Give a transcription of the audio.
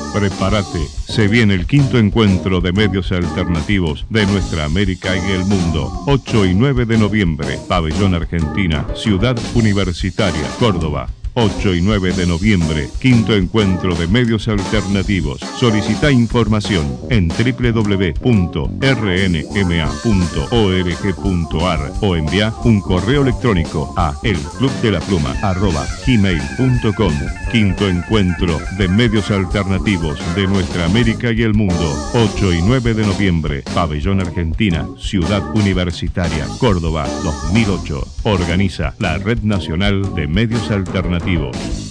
Prepárate, se viene el quinto encuentro de medios alternativos de nuestra América y el mundo. 8 y 9 de noviembre, Pabellón Argentina, Ciudad Universitaria, Córdoba. 8 y 9 de noviembre, quinto encuentro de medios alternativos. Solicita información en www.rnma.org.ar o envía un correo electrónico a elclubdelapluma@gmail.com. Quinto encuentro de medios alternativos de nuestra América y el mundo. 8 y 9 de noviembre, Pabellón Argentina, Ciudad Universitaria, Córdoba, 2008. Organiza la Red Nacional de Medios Alternativos.